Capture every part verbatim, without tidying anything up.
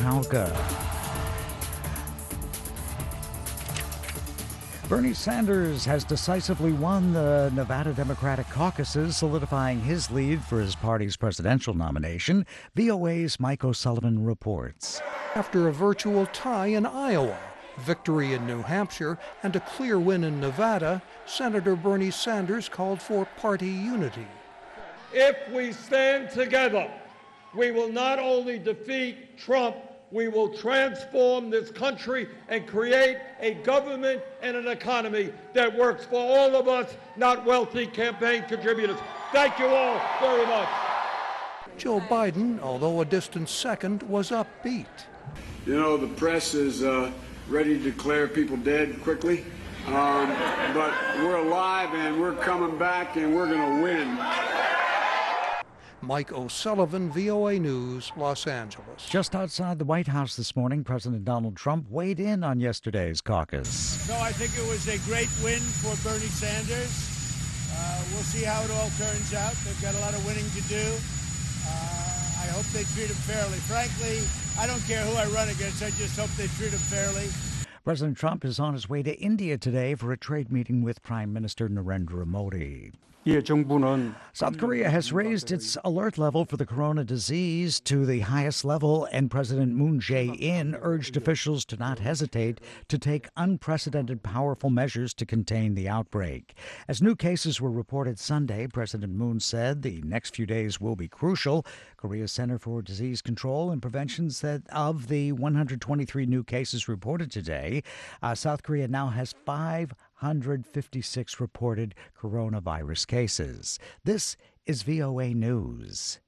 Palca. Bernie Sanders has decisively won the Nevada Democratic caucuses, solidifying his lead for his party's presidential nomination. V O A's Mike O'Sullivan reports. After a virtual tie in Iowa, victory in New Hampshire, and a clear win in Nevada, Senator Bernie Sanders called for party unity. If we stand together, we will not only defeat Trump, we will transform this country and create a government and an economy that works for all of us, not wealthy campaign contributors. Thank you all very much. Joe Biden, although a distant second, was upbeat. You know, the press is uh, ready to declare people dead quickly, um, but we're alive and we're coming back and we're going to win. Mike O'Sullivan, V O A News, Los Angeles. Just outside the White House this morning, President Donald Trump weighed in on yesterday's caucus. No, I think it was a great win for Bernie Sanders. Uh, we'll see how it all turns out. They've got a lot of winning to do. Uh, I hope they treat him fairly. Frankly, I don't care who I run against. I just hope they treat him fairly. President Trump is on his way to India today for a trade meeting with Prime Minister Narendra Modi. South Korea has raised its alert level for the corona disease to the highest level, and President Moon Jae-in urged officials to not hesitate to take unprecedented powerful measures to contain the outbreak. As new cases were reported Sunday, President Moon said the next few days will be crucial. Korea's Center for Disease Control and Prevention said of the one hundred twenty-three new cases reported today, uh, South Korea now has five hundred fifty-six reported coronavirus cases. This is V O A News.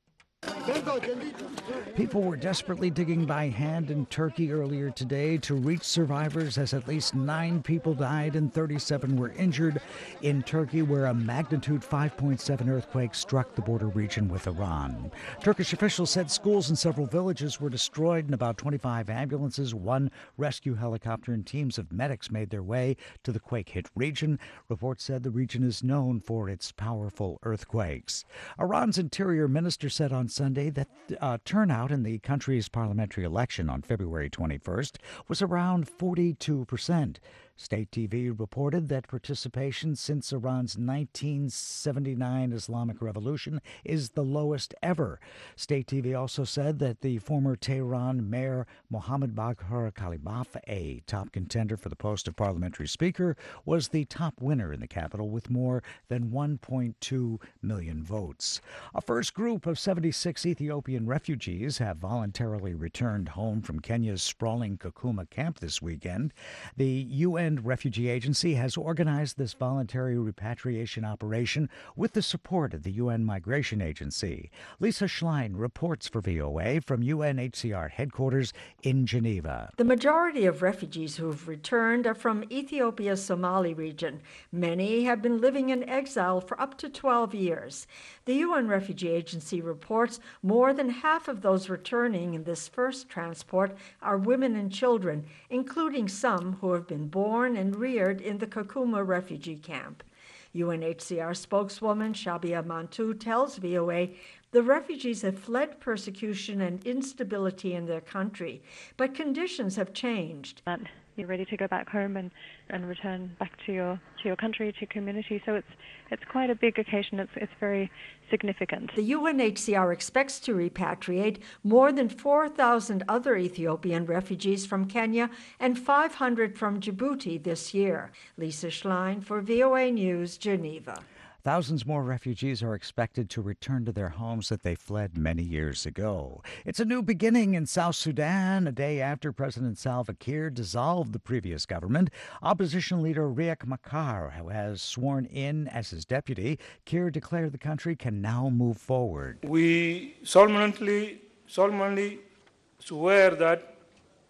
People were desperately digging by hand in Turkey earlier today to reach survivors, as at least nine people died and thirty-seven were injured in Turkey, where a magnitude five point seven earthquake struck the border region with Iran. Turkish officials said schools and several villages were destroyed, and about twenty-five ambulances, one rescue helicopter, and teams of medics made their way to the quake-hit region. Reports said the region is known for its powerful earthquakes. Iran's interior minister said on Sunday that uh, turnout in the country's parliamentary election on February twenty-first was around forty-two percent. State T V reported that participation since Iran's nineteen seventy-nine Islamic Revolution is the lowest ever. State T V also said that the former Tehran mayor Mohammad Bagher Khalibaf, a top contender for the post of parliamentary speaker, was the top winner in the capital with more than one point two million votes. A first group of seventy-six Ethiopian refugees have voluntarily returned home from Kenya's sprawling Kakuma camp this weekend. The U N Refugee Agency has organized this voluntary repatriation operation with the support of the U N Migration Agency. Lisa Schlein reports for V O A from U N H C R headquarters in Geneva. The majority of refugees who have returned are from Ethiopia's Somali region. Many have been living in exile for up to twelve years. The U N Refugee Agency reports more than half of those returning in this first transport are women and children, including some who have been born and reared in the Kakuma refugee camp. U N H C R spokeswoman Shabia Mantou tells V O A the refugees have fled persecution and instability in their country, but conditions have changed. You're ready to go back home and, and return back to your to your country, to your community. So it's it's quite a big occasion. It's it's very significant. The U N H C R expects to repatriate more than four thousand other Ethiopian refugees from Kenya and five hundred from Djibouti this year. Lisa Schlein for V O A News, Geneva. Thousands more refugees are expected to return to their homes that they fled many years ago. It's a new beginning in South Sudan, a day after President Salva Kiir dissolved the previous government. Opposition leader Riek Machar, who has sworn in as his deputy, Kiir declared the country can now move forward. We solemnly, solemnly swear that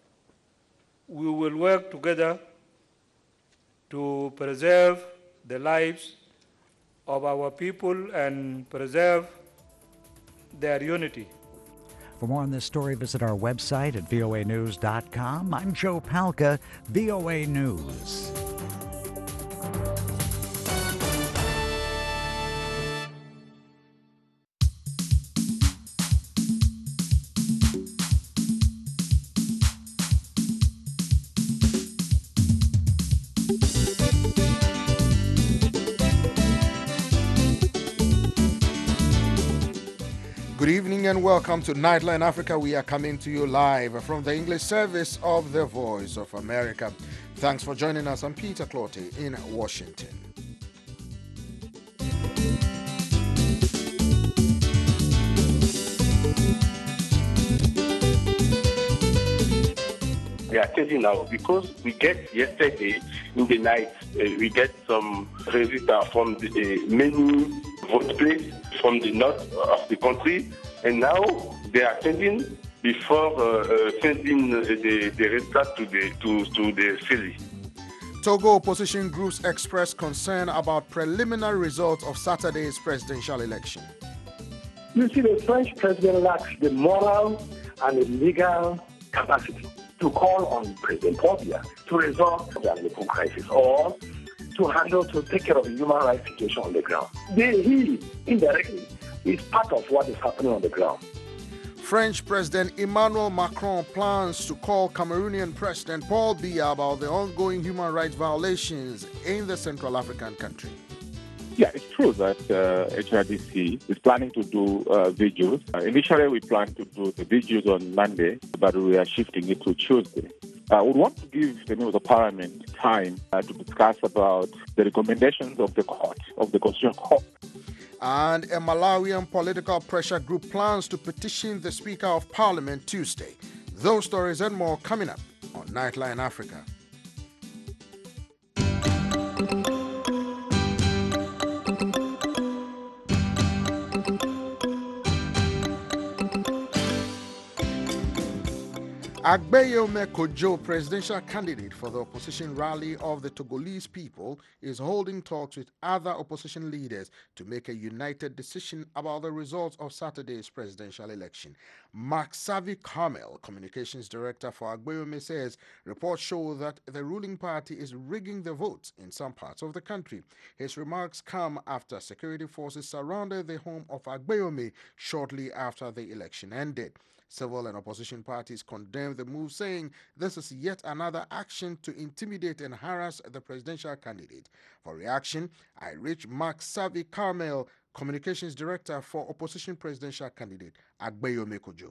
we will work together to preserve the lives of our people and preserve their unity. For more on this story, visit our website at V O A news dot com. I'm Joe Palca, V O A News. evening and welcome to Nightline Africa. We are coming to you live from the English service of the Voice of America. Thanks for joining us. I'm Peter Clotty in Washington. We are changing now because we get yesterday in the night, uh, we get some results from the uh, many vote places from the north of the country, and now they are changing before uh, uh, sending uh, the, the results to the to, to the city. Togo opposition groups express concern about preliminary results of Saturday's presidential election. You see, the French president lacks the moral and the legal capacity to call on President Paul Biya to resolve the Aleppo crisis or to handle, to take care of the human rights situation on the ground. They, he, indirectly, is part of what is happening on the ground. French President Emmanuel Macron plans to call Cameroonian President Paul Biya about the ongoing human rights violations in the Central African country. Yeah, it's true that uh, H R D C is planning to do uh, videos. Uh, initially, we planned to do the videos on Monday, but we are shifting it to Tuesday. I uh, would want to give the members of Parliament time uh, to discuss about the recommendations of the court, of the Constitutional Court. And a Malawian political pressure group plans to petition the Speaker of Parliament Tuesday. Those stories and more coming up on Nightline Africa. Agbeyome Kojo, presidential candidate for the opposition rally of the Togolese people, is holding talks with other opposition leaders to make a united decision about the results of Saturday's presidential election. Mark Savi Carmel, communications director for Agbeyome, says reports show that the ruling party is rigging the votes in some parts of the country. His remarks come after security forces surrounded the home of Agbeyome shortly after the election ended. Civil and opposition parties condemned the move, saying this is yet another action to intimidate and harass the presidential candidate. For reaction, I reached Mark Savi Carmel, communications director for opposition presidential candidate Agbeyome Kojo.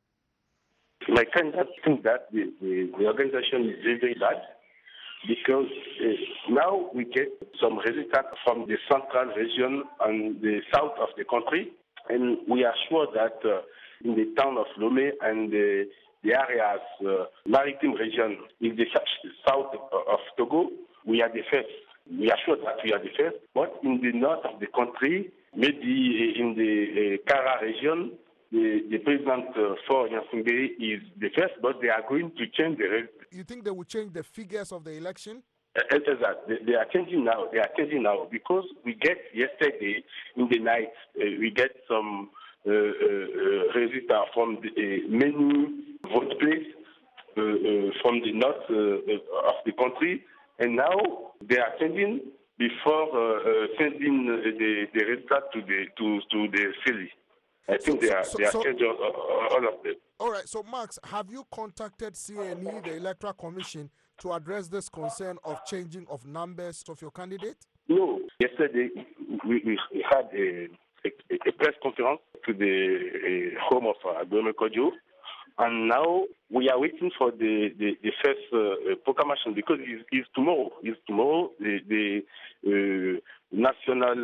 My candidate think that the, the, the organization is very, very bad because uh, now we get some results from the central region and the south of the country, and we are sure that uh, in the town of Lomé and the, the areas, uh, maritime region, in the south of Togo, we are the first. We are sure that we are the first. But in the north of the country, maybe in the uh, Kara region, the, the president uh, for Yansungbe is the first, but they are going to change the result. You think they will change the figures of the election? Uh, exactly. They are changing now. They are changing now because we get yesterday in the night, uh, we get some Uh, uh, uh, results from the, uh, many vote places uh, uh, from the north uh, of the country, and now they are changing before uh, uh, sending the, the results to the to, to the city. I think so, they are so, they are so, changing all, all of them. All right. So, Max, have you contacted C N E, the Electoral Commission, to address this concern of changing of numbers of your candidate? No. Yesterday we, we had a. A, a press conference to the uh, home of uh, Agbeyome Kojo, and now we are waiting for the, the, the first uh, proclamation because it's, it's tomorrow. It's tomorrow. The, the uh, National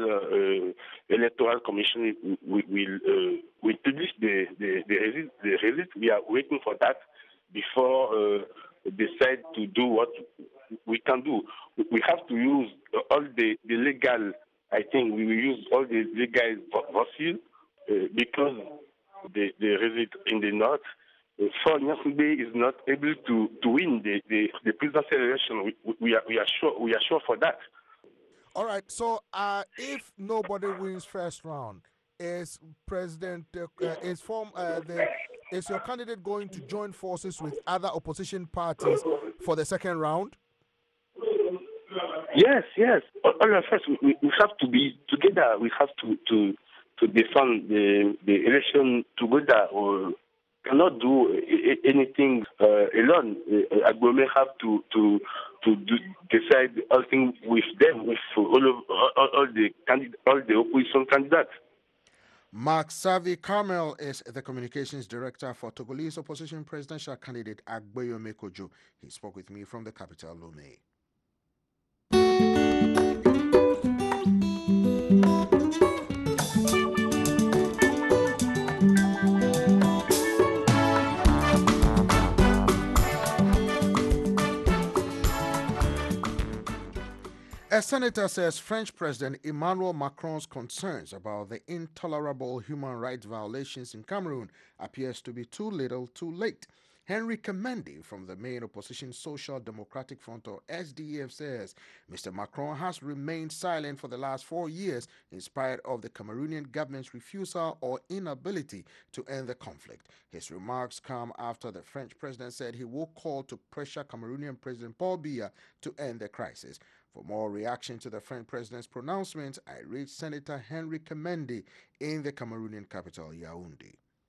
uh, Electoral Commission will will, uh, will publish the the, the, result, the result. We are waiting for that before uh, decide to do what we can do. We have to use all the, the legal. I think we will use all the legal voices uh, because the, the result in the north, uh, for Yansungbe is not able to, to win the, the, the presidential election. We, we, are, we, are sure, we are sure for that. All right. So uh, if nobody wins first round, is President, uh, is, form, uh, the, is your candidate going to join forces with other opposition parties for the second round? Yes, yes. All of us, we, we have to be together. We have to to, to defend the, the election together. Or cannot do anything uh, alone. Uh, Agbeyome have to to to do, decide all things with them, with all of all, all the candid- all the opposition candidates. Mark Savi Carmel is the communications director for Togolese opposition presidential candidate Agboyome Kojo. He spoke with me from the capital, Lomé. A senator says French President Emmanuel Macron's concerns about the intolerable human rights violations in Cameroon appears to be too little too late. Henry Kemendi from the main opposition Social Democratic Front, or S D F, says Mister Macron has remained silent for the last four years in spite of the Cameroonian government's refusal or inability to end the conflict. His remarks come after the French president said he will call to pressure Cameroonian President Paul Biya to end the crisis. For more reaction to the French president's pronouncement, I reached Senator Henry Kemendi in the Cameroonian capital, Yaoundé.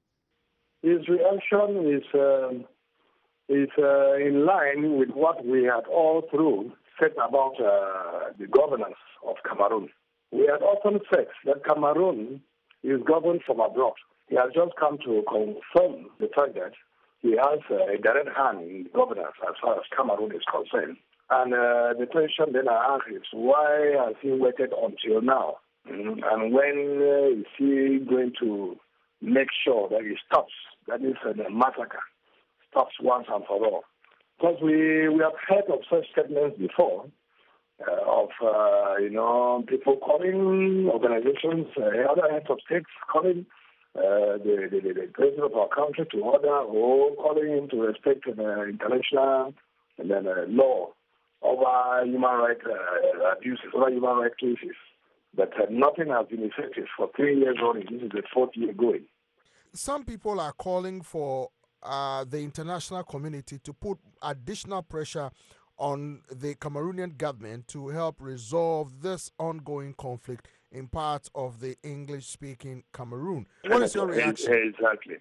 His reaction is um, is uh, in line with what we had all through said about uh, the governance of Cameroon. We had often said that Cameroon is governed from abroad. He has just come to confirm the fact that he has uh, a direct hand in governance as far as Cameroon is concerned. And uh, the question then I ask is, why has he waited until now? Mm, and when uh, is he going to make sure that he stops, that is uh, the massacre, stops once and for all? Because we, we have heard of such statements before, uh, of, uh, you know, people calling organizations, uh, other heads of states calling uh, the, the, the president of our country to order, or calling him to respect uh, international and then, uh, law over human rights uh, abuses, over human rights cases. But uh, nothing has been effective for three years running. This is the fourth year going. Some people are calling for uh, the international community to put additional pressure on the Cameroonian government to help resolve this ongoing conflict in parts of the English-speaking Cameroon. What is your reaction? Exactly.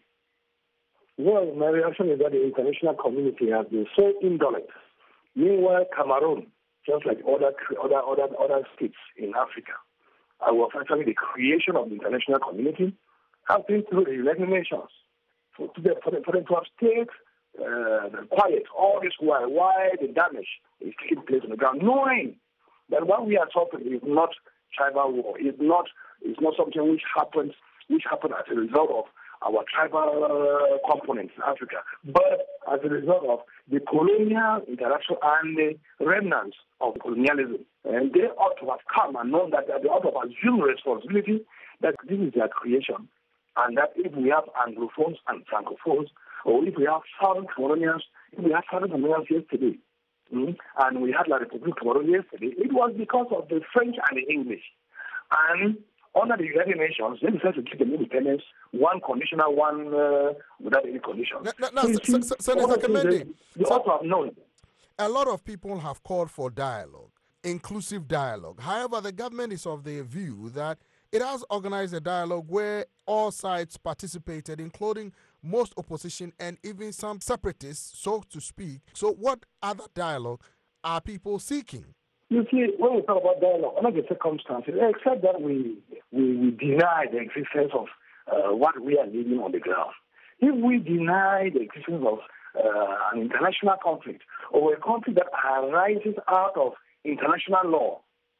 Well, my reaction is that the international community has been so indolent. Meanwhile, Cameroon, just like other other other other states in Africa, uh, was actually the creation of the international community, has been through the United Nations. For, to the, for, the, for them to have stayed uh, quiet all this while, why the damage is taking place on the ground, knowing that what we are talking is not tribal war, is not is not something which happens which happened as a result of our tribal uh, components in Africa, but as a result of the colonial interaction and the remnants of colonialism. And they ought to have come and known that they ought to have assumed responsibility that this is their creation, and that if we have Anglophones and Francophones, or if we have southern Cameroonians, if we have southern Cameroonians yesterday, mm-hmm, and we had La République Cameroon yesterday, it was because of the French and the English. And under the United Nations, they decided to give them independence, one conditional, one uh, without any conditions. No, no, no, so, so, Senator Kemendi, you ought to have known. A lot of people have called for dialogue, inclusive dialogue. However, the government is of the view that it has organized a dialogue where all sides participated, including most opposition and even some separatists, so to speak. So what other dialogue are people seeking? You see, when we talk about dialogue, under the circumstances, except that we, we, we deny the existence of uh, what we are living on the ground. If we deny the existence of uh, an international conflict, or a conflict that arises out of international law,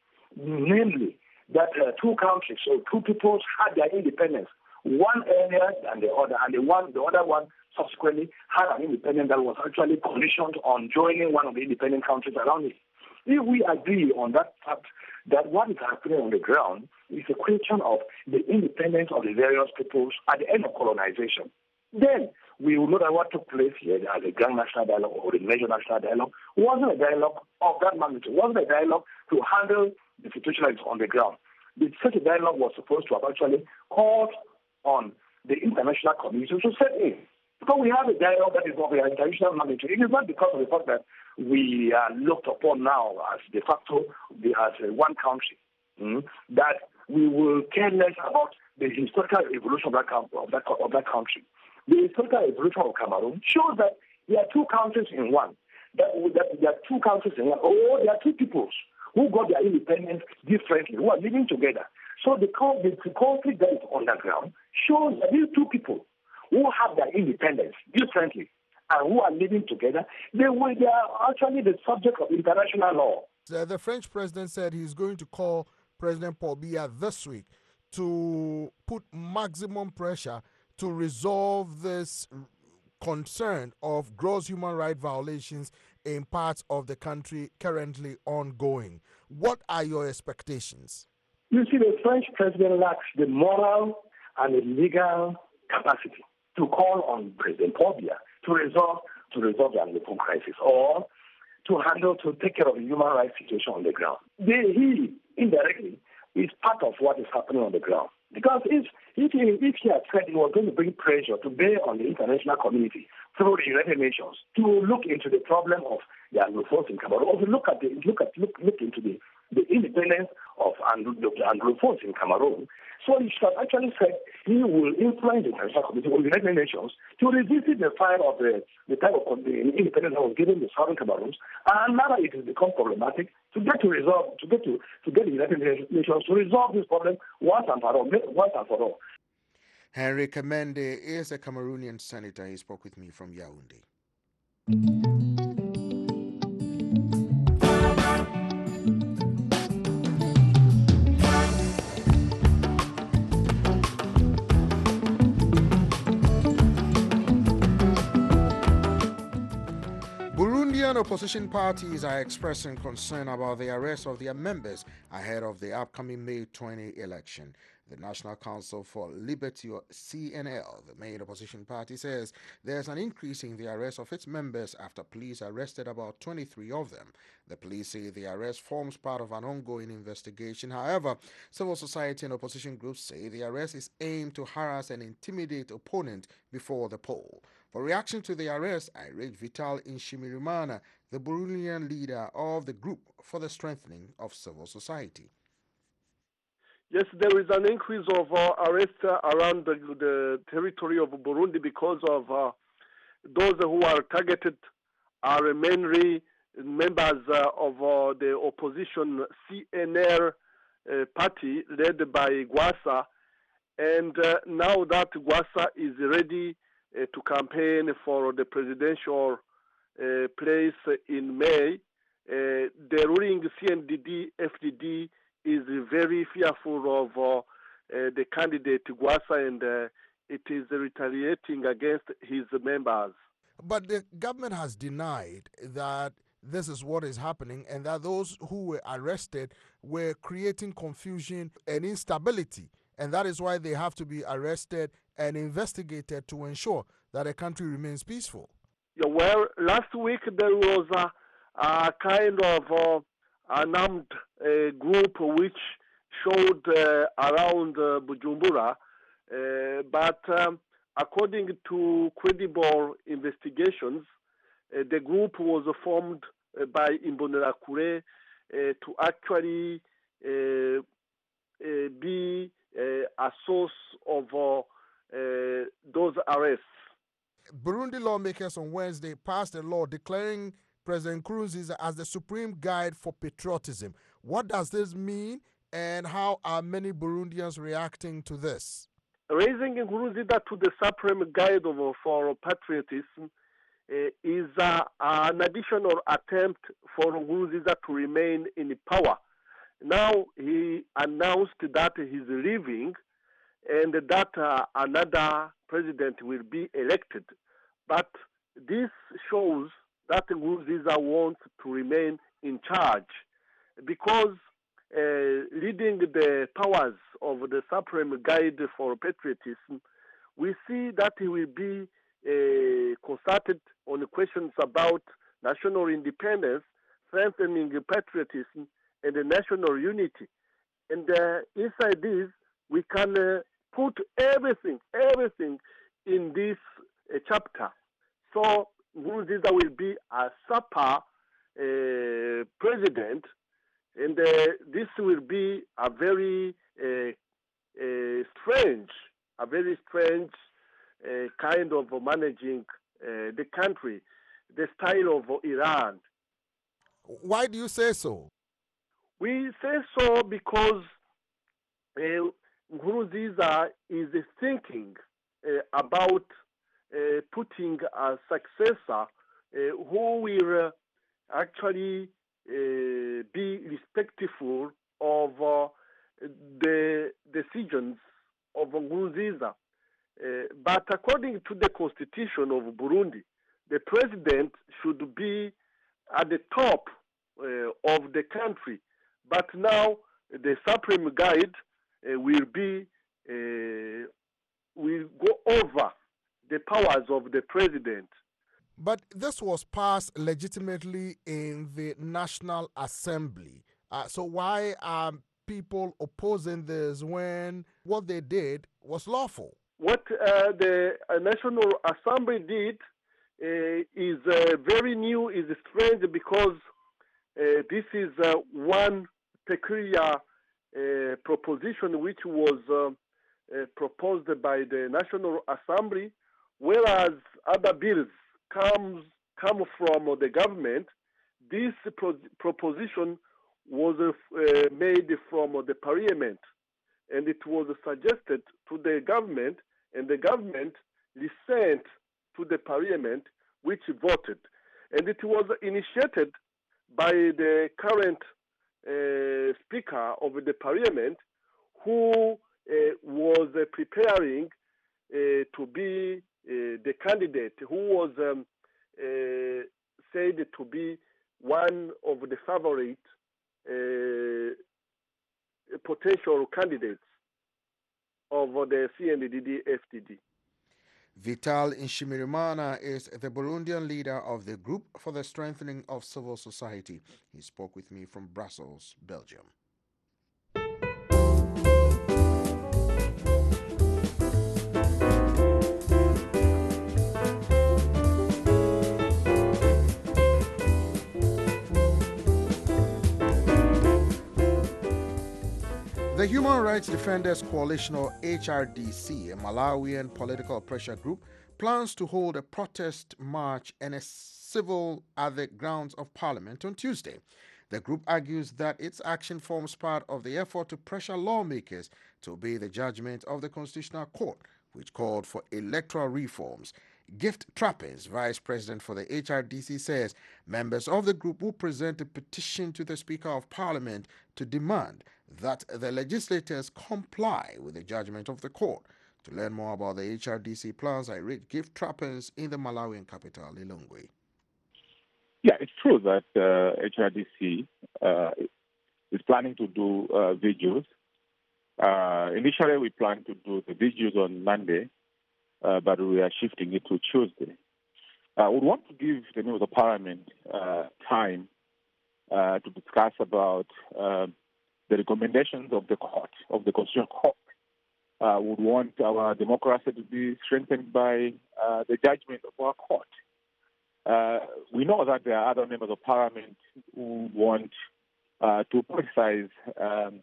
namely that uh, two countries or two peoples had their independence, one earlier than the other, and the one the other one subsequently had an independence that was actually conditioned on joining one of the independent countries around it. If we agree on that fact, that what is happening on the ground is a question of the independence of the various peoples at the end of colonization, then we will know that what took place here as a grand national dialogue or the major national dialogue wasn't a dialogue of that magnitude, wasn't a dialogue to handle the situation that is on the ground. Such a dialogue was supposed to have actually called on the international community to step in. Because we have a dialogue that is of an international magnitude. It is not because of the fact that we are looked upon now as de facto, as a one country, mm, that we will care less about the historical evolution of that, of that, of that country. The historical evolution of Cameroon shows that there are two countries in one. That, that there are two countries in one, or there are two peoples who got their independence differently, who are living together. So the, the, the conflict that is underground shows that these two people who have their independence differently and who are living together, they, will, they are actually the subject of international law. The, the French president said he's going to call President Paul Biya this week to put maximum pressure to resolve this concern of gross human rights violations in parts of the country currently ongoing. What are your expectations? You see, the French president lacks the moral and the legal capacity to call on President Paul Biya to resolve to resolve the Anglophone crisis or to handle, to take care of the human rights situation on the ground. They, he, indirectly, is part of what is happening on the ground. Because if, if, he, if he had said he was going to bring pressure to bear on the international community through the United Nations to look into the problem of the Anglophones in Cameroon, or to look at the look at look look into the, the independence of the Anglophones in Cameroon, so he should have actually said he will influence the international community or the United Nations to revisit the file of the, the type of the independence that was given the Southern Cameroons, and now it has become problematic to get to resolve to get to to get the United Nations to resolve this problem once and for all. Once and for all. Henry Kamende is a Cameroonian senator. He spoke with me from Yaoundé. Burundian opposition parties are expressing concern about the arrest of their members ahead of the upcoming May twentieth election. The National Council for Liberty, or C N L, the main opposition party, says there's an increase in the arrest of its members after police arrested about twenty-three of them. The police say the arrest forms part of an ongoing investigation. However, civil society and opposition groups say the arrest is aimed to harass and intimidate opponents before the poll. For reaction to the arrest, I read Vital Nshimirimana, the Burundian leader of the Group for the Strengthening of Civil Society. Yes, there is an increase of uh, arrests uh, around the, the territory of Burundi because of uh, those who are targeted are mainly members uh, of uh, the opposition C N L uh, party led by Gwasa. And uh, now that Gwasa is ready uh, to campaign for the presidential uh, place in May, uh, the ruling C N D D F D D is very fearful of uh, uh, the candidate Gwasa, and uh, it is retaliating against his members. But the government has denied that this is what is happening and that those who were arrested were creating confusion and instability, and that is why they have to be arrested and investigated to ensure that the country remains peaceful. Yeah, well, last week there was a, a kind of uh, an armed uh, group which showed uh, around uh, Bujumbura, uh, but um, according to credible investigations, uh, the group was formed uh, by Imbonerakure uh, to actually uh, uh, be uh, a source of uh, uh, those arrests. Burundi lawmakers on Wednesday passed a law declaring President Nkurunziza as the supreme guide for patriotism. What does this mean, and how are many Burundians reacting to this? Raising Nkurunziza to the supreme guide of, for patriotism uh, is uh, an additional attempt for Nkurunziza to remain in power. Now he announced that he's leaving and that uh, another president will be elected. But this shows that Nkurunziza wants to remain in charge, because uh, leading the powers of the Supreme Guide for Patriotism, we see that he will be uh, consulted on questions about national independence, strengthening patriotism, and the national unity. And uh, inside this, we can uh, put everything, everything in this uh, chapter. So Nkurunziza will be a super uh, president, and uh, this will be a very uh, uh, strange, a very strange uh, kind of managing uh, the country, the style of Iran. Why do you say so? We say so because uh, Nkurunziza is thinking uh, about uh, putting a successor uh, who will uh, actually uh, be respectful of uh, the decisions of Nkurunziza. Uh, but according to the constitution of Burundi, the president should be at the top uh, of the country. But now the Supreme Guide uh, will be uh, will go over the powers of the president. But this was passed legitimately in the National Assembly. Uh, so why are people opposing this when what they did was lawful? What uh, the uh, National Assembly did uh, is uh, very new, is strange, because uh, this is uh, one peculiar uh, proposition which was uh, uh, proposed by the National Assembly, whereas other bills comes come from the government. This pro proposition was uh, made from the Parliament, and it was suggested to the government, and the government listened to the Parliament, which voted. And it was initiated by the current uh, Speaker of the Parliament, who uh, was uh, preparing uh, to be uh, the candidate, who was um, uh, said to be one of the favorite uh, potential candidates of the C N D D F D D. Vital Nshimirimana is the Burundian leader of the Group for the Strengthening of Civil Society. He spoke with me from Brussels, Belgium. The Human Rights Defenders Coalition, or H R D C, a Malawian political pressure group, plans to hold a protest march and a civil at the grounds of Parliament on Tuesday. The group argues that its action forms part of the effort to pressure lawmakers to obey the judgment of the Constitutional Court, which called for electoral reforms. Gift Trappers, vice president for the H R D C, says members of the group will present a petition to the Speaker of Parliament to demand that the legislators comply with the judgment of the court. To learn more about the H R D C plans, I read Gift Trappers in the Malawian capital, Lilongwe. Yeah, it's true that uh, H R D C uh, is planning to do uh, videos. Uh, initially, we planned to do the videos on Monday, uh, but we are shifting it to Tuesday. Uh, we want to give the members of Parliament uh, time uh, to discuss about uh, the recommendations of the court, of the Constitutional Court. Uh, would want our democracy to be strengthened by uh, the judgment of our court. Uh, we know that there are other members of Parliament who want uh, to politicize um,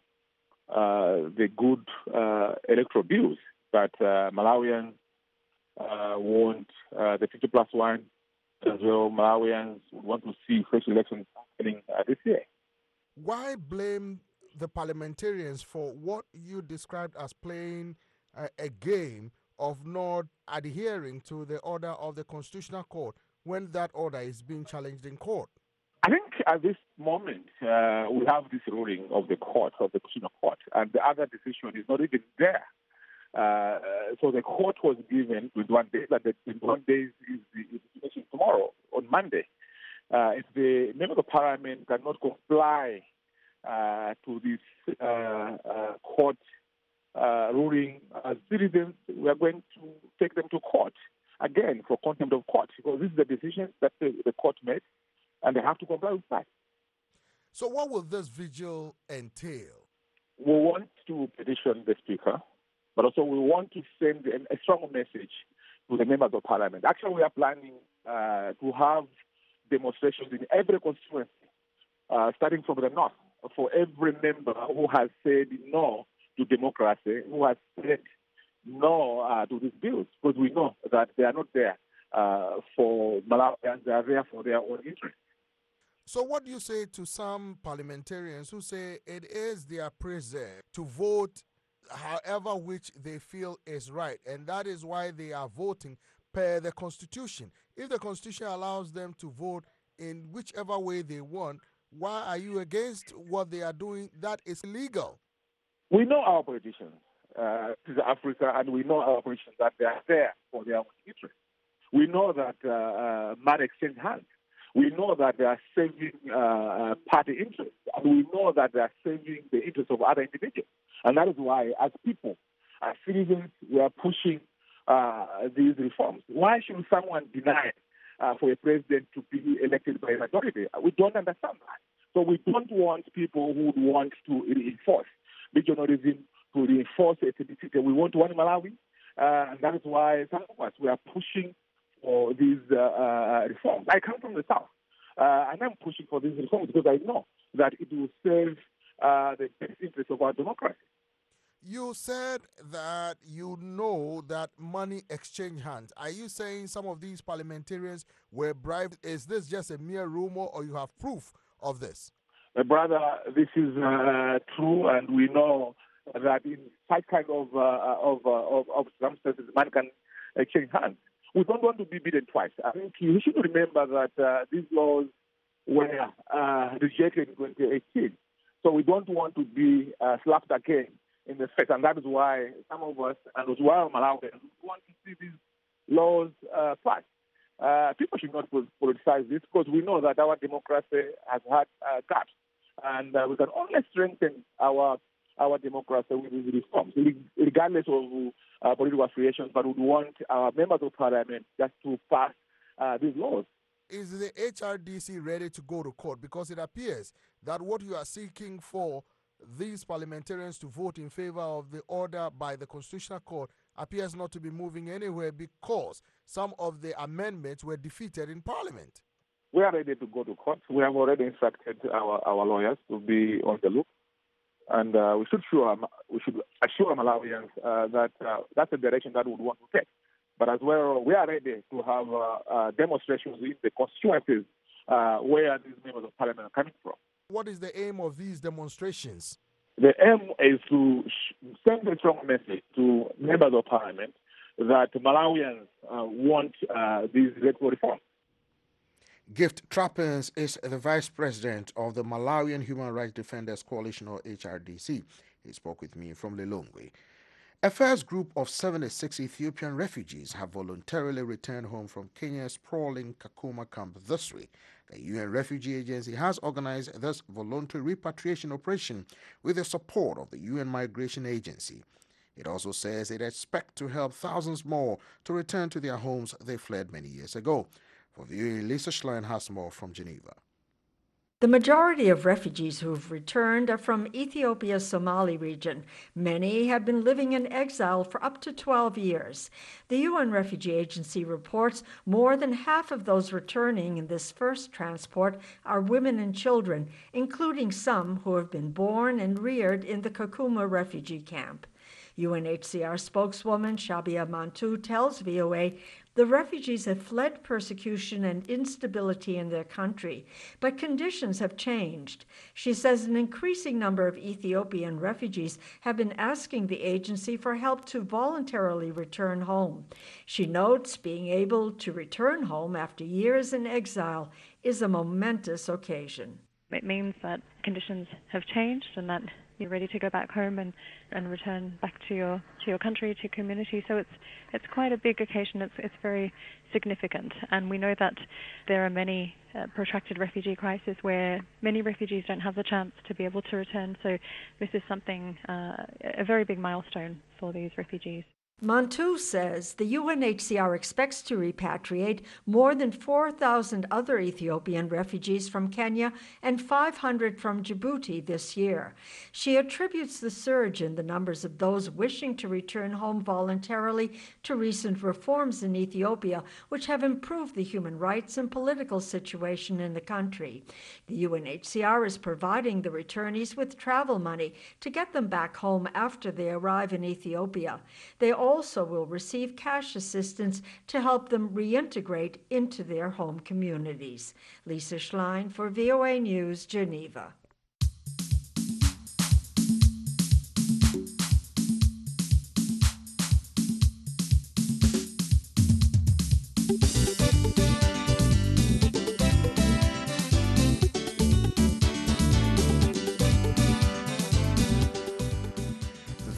uh, the good uh, electoral bills, but uh, Malawians uh, want uh, the fifty plus one as well. Malawians want to see fresh elections happening uh, this year. Why blame the parliamentarians for what you described as playing uh, a game of not adhering to the order of the Constitutional Court when that order is being challenged in court? I think at this moment uh, we have this ruling of the court, of the Constitutional Court, and the other decision is not even there. Uh, so the court was given twenty-one days, but the twenty-one days is the decision tomorrow, on Monday. Uh, if the members of Parliament cannot comply Uh, to this uh, uh, court uh, ruling, as citizens, we are going to take them to court again for contempt of court, because this is the decision that the, the court made, and they have to comply with that. So what will this vigil entail? We want to petition the Speaker, but also we want to send a strong message to the members of Parliament. Actually, we are planning uh, to have demonstrations in every constituency, uh, starting from the north, for every member who has said no to democracy, who has said no uh, to these bills, because we know that they are not there uh, for Malawians, they are there for their own interest. So what do you say to some parliamentarians who say it is their preserve to vote however which they feel is right. And that is why they are voting per the Constitution. If the Constitution allows them to vote in whichever way they want, why are you against what they are doing that is illegal? We know our politicians, uh, this is Africa, and we know our politicians that they are there for their own interests. We know that uh, uh, money exchange hands. We know that they are saving uh, party interests, and we know that they are saving the interests of other individuals. And that is why, as people, as citizens, we are pushing uh, these reforms. Why should someone deny uh, for a president to be elected by a majority? We don't understand that. So we don't want people who would want to reinforce regionalism, to reinforce ethnicity. We want one Malawi, uh, and that is why some of us, we are pushing for these uh, uh, reforms. I come from the South, uh, and I'm pushing for these reforms because I know that it will serve uh, the best interests of our democracy. You said that you know that money exchange hands. Are you saying some of these parliamentarians were bribed? Is this just a mere rumor, or you have proof of this? My brother, this is uh, true, and we know that in such kind of uh, of, uh, of, of circumstances, man can exchange hands. We don't want to be beaten twice. I think you should remember that uh, these laws were uh, rejected in twenty eighteen. So we don't want to be uh, slapped again in the face. And that is why some of us, and as well Malawians, want to see these laws uh, passed. Uh, people should not politicize this because we know that our democracy has had uh, gaps. And uh, we can only strengthen our our democracy with these reforms, regardless of uh, political affiliations, but we want our members of parliament just to pass uh, these laws. Is the H R D C ready to go to court? Because it appears that what you are seeking for these parliamentarians to vote in favor of the order by the Constitutional Court appears not to be moving anywhere because some of the amendments were defeated in Parliament. We are ready to go to court. We have already instructed our, our lawyers to be on the look. And uh, we should sure we should assure Malawians uh, that uh, that's the direction that we would want to take. But as well, we are ready to have uh, uh, demonstrations in the constituencies uh, where these members of parliament are coming from. What is the aim of these demonstrations? The aim is to send a strong message to members of parliament that Malawians uh, want uh, these electoral reforms. Gift Trappers is the vice president of the Malawian Human Rights Defenders Coalition, or H R D C. He spoke with me from Lilongwe. A first group of seventy-six Ethiopian refugees have voluntarily returned home from Kenya's sprawling Kakuma camp this week. The U N Refugee Agency has organized this voluntary repatriation operation with the support of the U N Migration Agency. It also says it expects to help thousands more to return to their homes they fled many years ago. For V O A, Lisa Schlein has more from Geneva. The majority of refugees who've returned are from Ethiopia's Somali region. Many have been living in exile for up to twelve years. The U N Refugee Agency reports more than half of those returning in this first transport are women and children, including some who have been born and reared in the Kakuma refugee camp. U N H C R spokeswoman Shabia Mantu tells V O A the refugees have fled persecution and instability in their country, but conditions have changed. She says an increasing number of Ethiopian refugees have been asking the agency for help to voluntarily return home. She notes being able to return home after years in exile is a momentous occasion. It means that conditions have changed and that you're ready to go back home and, and return back to your to your country, to your community. So it's it's quite a big occasion. It's it's very significant, and we know that there are many uh, protracted refugee crises where many refugees don't have the chance to be able to return. So this is something uh, a very big milestone for these refugees. Mantu says the U N H C R expects to repatriate more than four thousand other Ethiopian refugees from Kenya and five hundred from Djibouti this year. She attributes the surge in the numbers of those wishing to return home voluntarily to recent reforms in Ethiopia, which have improved the human rights and political situation in the country. The U N H C R is providing the returnees with travel money to get them back home after they arrive in Ethiopia. They also will receive cash assistance to help them reintegrate into their home communities. Lisa Schlein for V O A News, Geneva.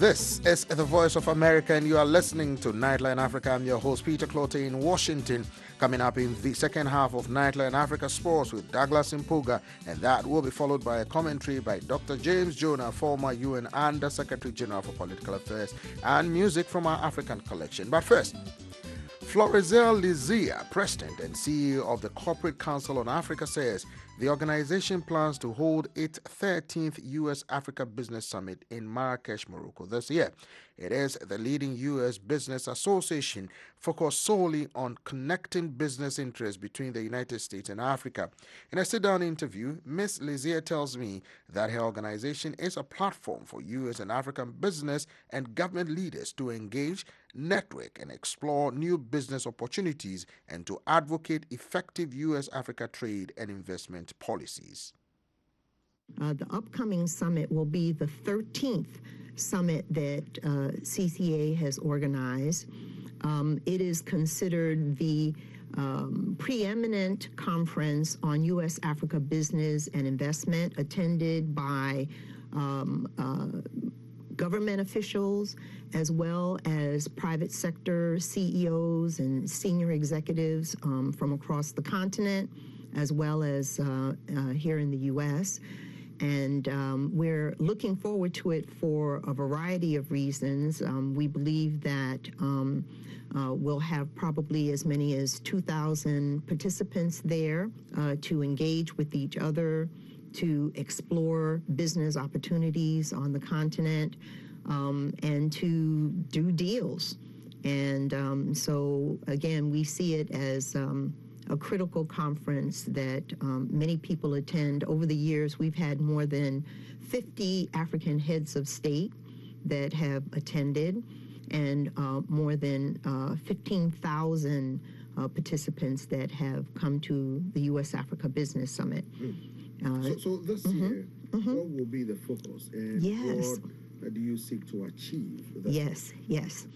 This is the Voice of America, and you are listening to Nightline Africa. I'm your host, Peter Clote, in Washington. Coming up in the second half of Nightline Africa Sports with Douglas Impuga, and that will be followed by a commentary by Doctor James Jonah, former U N Under Secretary General for Political Affairs, and music from our African collection. But first, Florizel Lizia, President and C E O of the Corporate Council on Africa, says the organization plans to hold its thirteenth U S Africa Business Summit in Marrakesh, Morocco this year. It is the leading U S business association focused solely on connecting business interests between the United States and Africa. In a sit-down interview, Miz Lizia tells me that her organization is a platform for U S and African business and government leaders to engage, network, and explore new business opportunities and to advocate effective U S Africa trade and investment policies. Uh, the upcoming summit will be the thirteenth summit that uh, C C A has organized. Um, it is considered the um, preeminent conference on U S Africa business and investment, attended by um, uh, government officials as well as private sector C E Os and senior executives um, from across the continent, as well as uh, uh, here in the U S And um, we're looking forward to it for a variety of reasons. Um, we believe that um, uh, we'll have probably as many as two thousand participants there uh, to engage with each other, to explore business opportunities on the continent, um, and to do deals. And um, so, again, we see it as um, a critical conference that um, many people attend. Over the years, we've had more than fifty African heads of state that have attended, and uh, more than uh, fifteen thousand uh, participants that have come to the U S Africa Business Summit. Mm. Uh, so, so this mm-hmm, year, mm-hmm. what will be the focus, and yes. what do you seek to achieve? With that yes, summit? yes.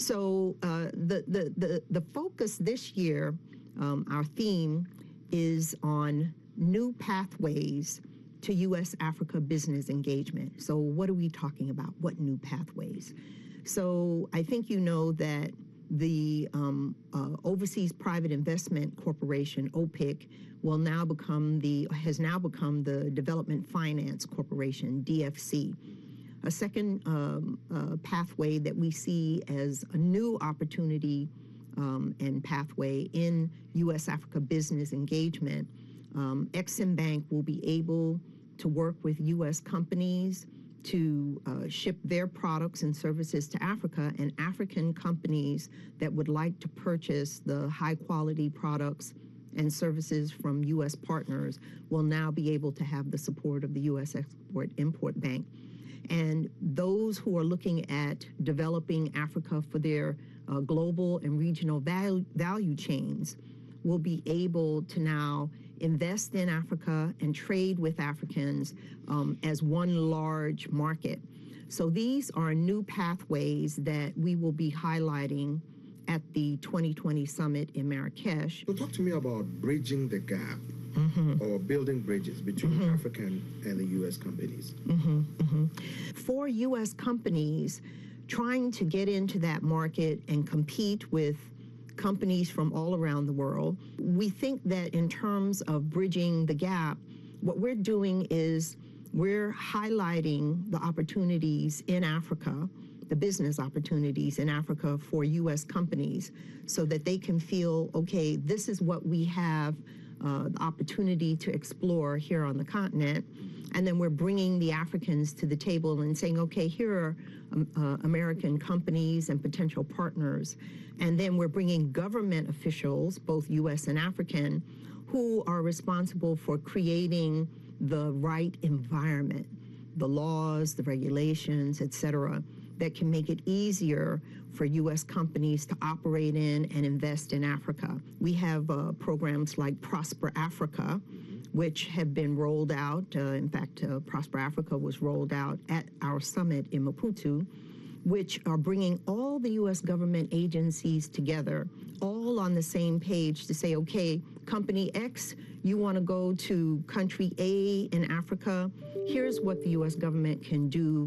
So uh, the, the, the, the focus this year, Um, our theme is on new pathways to U S Africa business engagement. So what are we talking about? What new pathways? So I think you know that the um, uh, Overseas Private Investment Corporation, O P I C, will now become the, has now become the Development Finance Corporation, D F C. A second um, uh, pathway that we see as a new opportunity Um, and pathway in U S Africa business engagement, um, Exim Bank will be able to work with U S companies to uh, ship their products and services to Africa, and African companies that would like to purchase the high quality products and services from U S partners will now be able to have the support of the U S Export-Import Bank. And those who are looking at developing Africa for their uh, global and regional value, value chains will be able to now invest in Africa and trade with Africans um, as one large market. So these are new pathways that we will be highlighting at the twenty twenty summit in Marrakesh. So talk to me about bridging the gap, mm-hmm. or building bridges between mm-hmm. African and the U S companies. Mm-hmm. Mm-hmm. For U S companies trying to get into that market and compete with companies from all around the world, we think that in terms of bridging the gap, what we're doing is we're highlighting the opportunities in Africa, the business opportunities in Africa for U S companies, so that they can feel, okay, this is what we have uh, the opportunity to explore here on the continent. And then we're bringing the Africans to the table and saying, okay, here are um, uh, American companies and potential partners. And then we're bringing government officials, both U S and African, who are responsible for creating the right environment, the laws, the regulations, et cetera, that can make it easier for U S companies to operate in and invest in Africa. We have uh, programs like Prosper Africa, which have been rolled out. Uh, in fact, uh, Prosper Africa was rolled out at our summit in Maputo, which are bringing all the U S government agencies together, all on the same page to say, okay, company X, you want to go to country A in Africa, here's what the U S government can do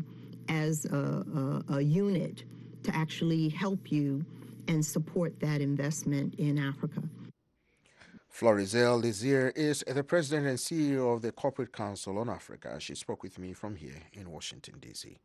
as a, a, a unit to actually help you and support that investment in Africa. Florizel Desir is the president and C E O of the Corporate Council on Africa. She spoke with me from here in Washington, D C.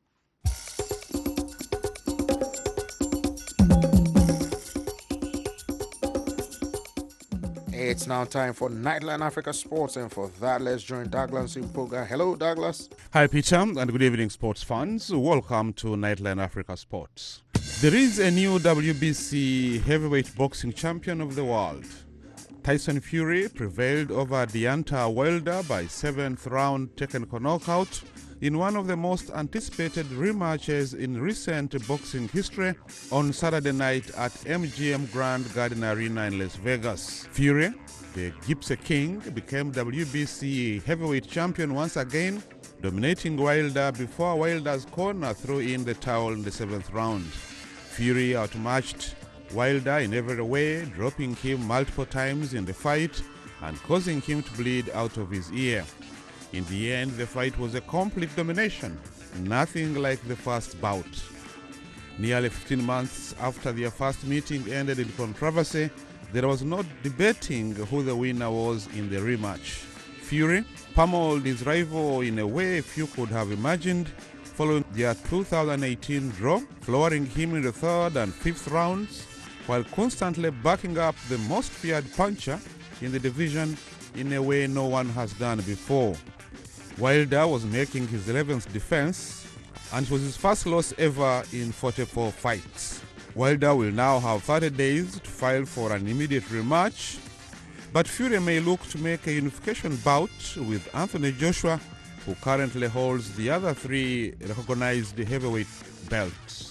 It's now time for Nightline Africa Sports, and for that, let's join Douglas Impoga. Hello, Douglas. Hi, Peter, and good evening, sports fans. Welcome to Nightline Africa Sports. There is a new W B C heavyweight boxing champion of the world. Tyson Fury prevailed over Deontay Wilder by seventh round technical knockout in one of the most anticipated rematches in recent boxing history on Saturday night at M G M Grand Garden Arena in Las Vegas. Fury, the Gypsy King, became W B C heavyweight champion once again, dominating Wilder before Wilder's corner threw in the towel in the seventh round. Fury outmatched Wilder in every way, dropping him multiple times in the fight and causing him to bleed out of his ear. In the end, the fight was a complete domination, nothing like the first bout. Nearly fifteen months after their first meeting ended in controversy, there was no debating who the winner was in the rematch. Fury pummeled his rival in a way few could have imagined, following their two thousand eighteen draw, flooring him in the third and fifth rounds, while constantly backing up the most feared puncher in the division in a way no one has done before. Wilder was making his eleventh defense, and it was his first loss ever in forty-four fights. Wilder will now have thirty days to file for an immediate rematch, but Fury may look to make a unification bout with Anthony Joshua, who currently holds the other three recognized heavyweight belts.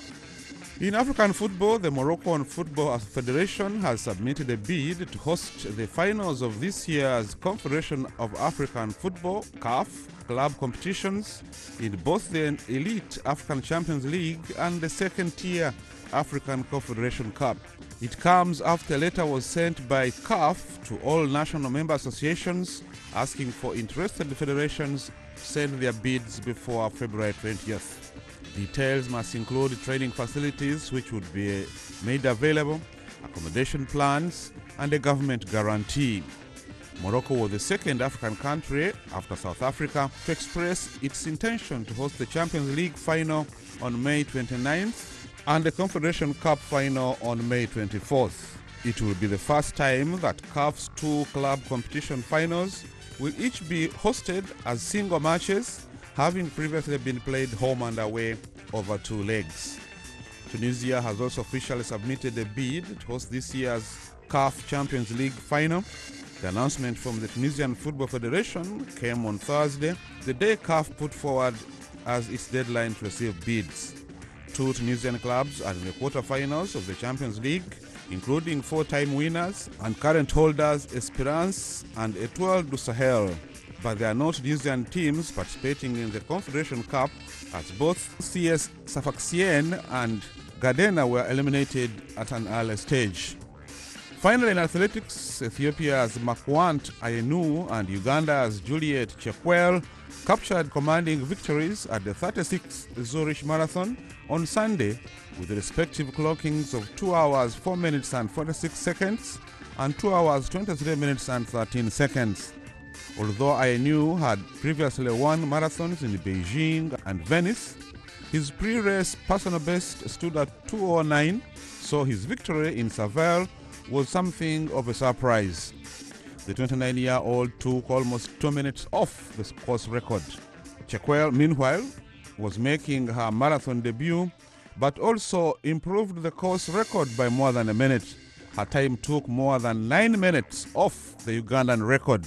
In African football, the Moroccan Football Federation has submitted a bid to host the finals of this year's Confederation of African Football (C A F) club competitions in both the Elite African Champions League and the second-tier African Confederation Cup. It comes after a letter was sent by C A F to all national member associations asking for interested federations to send their bids before February twentieth. Details must include training facilities which would be made available, accommodation plans, and a government guarantee. Morocco was the second African country, after South Africa, to express its intention to host the Champions League final on May twenty-ninth and the Confederation Cup final on May twenty-fourth. It will be the first time that C A F's two club competition finals will each be hosted as single matches, having previously been played home and away over two legs. Tunisia has also officially submitted a bid to host this year's C A F Champions League final. The announcement from the Tunisian Football Federation came on Thursday, the day C A F put forward as its deadline to receive bids. Two Tunisian clubs are in the quarterfinals of the Champions League, including four-time winners and current holders Esperance and Etoile du Sahel. But there are no Tunisian teams participating in the Confederation Cup, as both C S Sfaxien and Gardena were eliminated at an early stage. Finally, in athletics, Ethiopia's Makwant Ayenu and Uganda's Juliet Chekwel captured commanding victories at the thirty-sixth Zurich Marathon on Sunday, with the respective clockings of two hours four minutes and forty-six seconds and two hours twenty-three minutes and thirteen seconds. Although Ayenu had previously won marathons in Beijing and Venice, his pre-race personal best stood at two oh nine, so his victory in Seville was something of a surprise. The twenty-nine-year-old took almost two minutes off the course record. Chekwel, meanwhile, was making her marathon debut, but also improved the course record by more than a minute. Her time took more than nine minutes off the Ugandan record.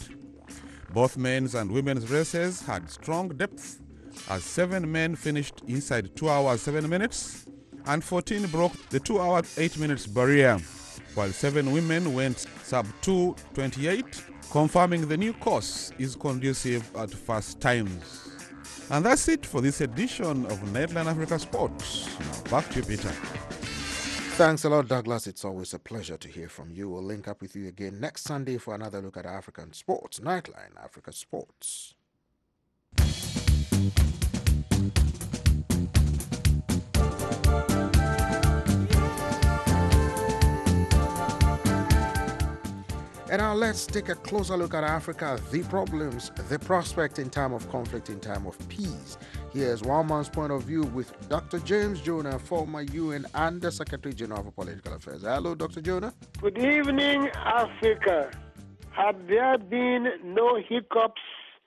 Both men's and women's races had strong depth, as seven men finished inside two hours seven minutes, and fourteen broke the two hour eight minutes barrier, while seven women went sub two twenty-eight, confirming the new course is conducive at fast times. And that's it for this edition of Nightline Africa Sports. Now back to you, Peter. Thanks a lot, Douglas. It's always a pleasure to hear from you. We'll link up with you again next Sunday for another look at African sports. Nightline Africa Sports. And now let's take a closer look at Africa, the problems, the prospect in time of conflict, in time of peace. Here's one man's point of view with Doctor James Jonah, former U N Under Secretary General for Political Affairs. Hello, Doctor Jonah. Good evening, Africa. Have there been no hiccups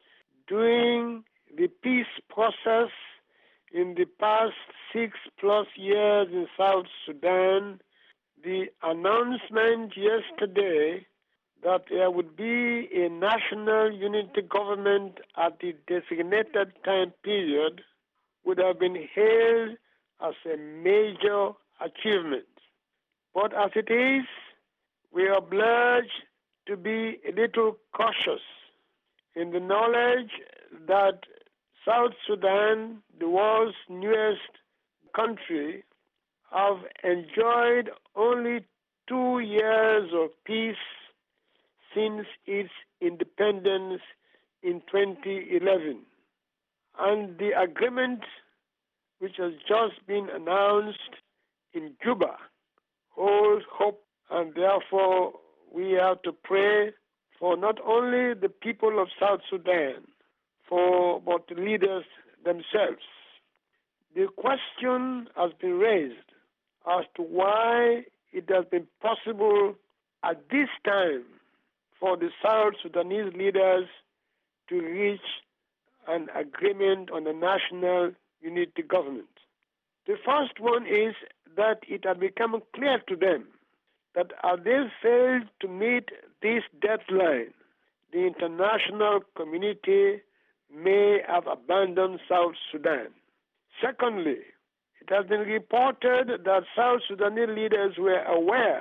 during the peace process in the past six plus years in South Sudan? The announcement yesterday that there would be a national unity government at the designated time period would have been hailed as a major achievement. But as it is, we are obliged to be a little cautious in the knowledge that South Sudan, the world's newest country, have enjoyed only two years of peace since its independence in twenty eleven. And the agreement which has just been announced in Juba holds hope, and therefore we have to pray for not only the people of South Sudan, for but the leaders themselves. The question has been raised as to why it has been possible at this time for the South Sudanese leaders to reach an agreement on a national unity government. The first one is that it had become clear to them that as they failed to meet this deadline, the international community may have abandoned South Sudan. Secondly, it has been reported that South Sudanese leaders were aware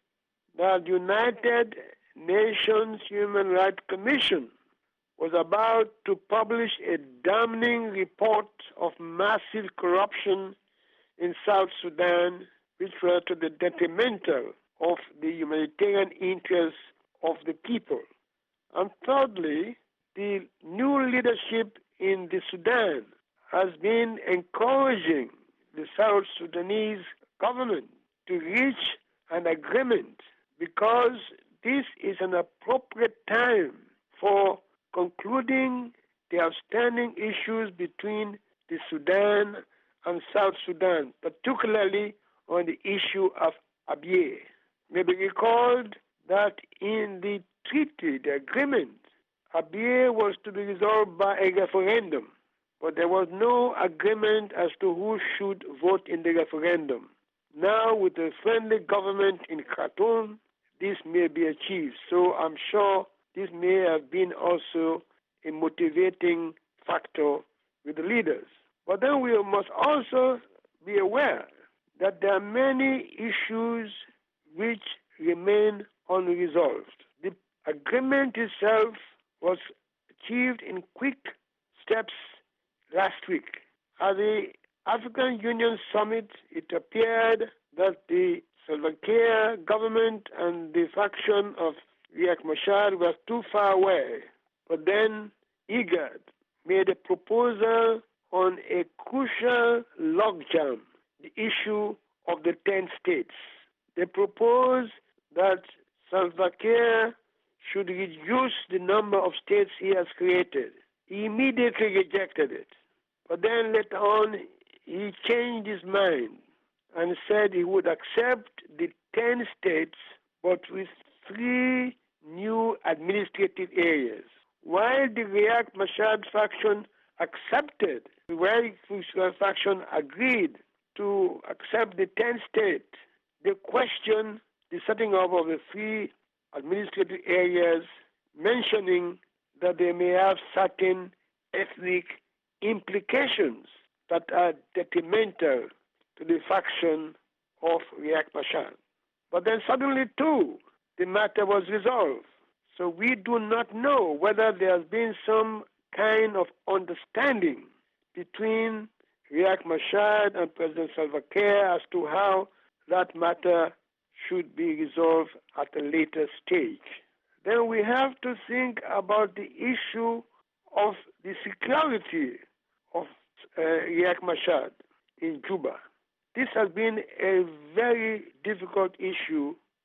that the United Nations Human Rights Commission was about to publish a damning report of massive corruption in South Sudan, which were to the detrimental of the humanitarian interests of the people. And thirdly, the new leadership in the Sudan has been encouraging the South Sudanese government to reach an agreement because this is an appropriate time for concluding the outstanding issues between the Sudan and South Sudan, particularly on the issue of Abyei. It may be recalled that in the treaty, the agreement, Abyei was to be resolved by a referendum, but there was no agreement as to who should vote in the referendum. Now, with a friendly government in Khartoum, this may be achieved. So I'm sure this may have been also a motivating factor with the leaders. But then we must also be aware that there are many issues which remain unresolved. The agreement itself was achieved in quick steps last week. At the African Union Summit, it appeared that the Salva Kiir government and the faction of Riek Machar were too far away. But then IGAD made a proposal on a crucial logjam, the issue of the ten states. They proposed that Salva Kiir should reduce the number of states he has created. He immediately rejected it. But then later on, he changed his mind and said he would accept the ten states, but with three new administrative areas. While the Riek Machar faction accepted, the Riek Machar faction agreed to accept the ten states, they questioned the setting up of the three administrative areas, mentioning that they may have certain ethnic implications that are detrimental to the faction of Riek Machar. But then suddenly, too, the matter was resolved. So we do not know whether there has been some kind of understanding between Riek Machar and President Salva Kiir as to how that matter should be resolved at a later stage. Then we have to think about the issue of the security of uh, Riek Machar in Juba. This has been a very difficult issue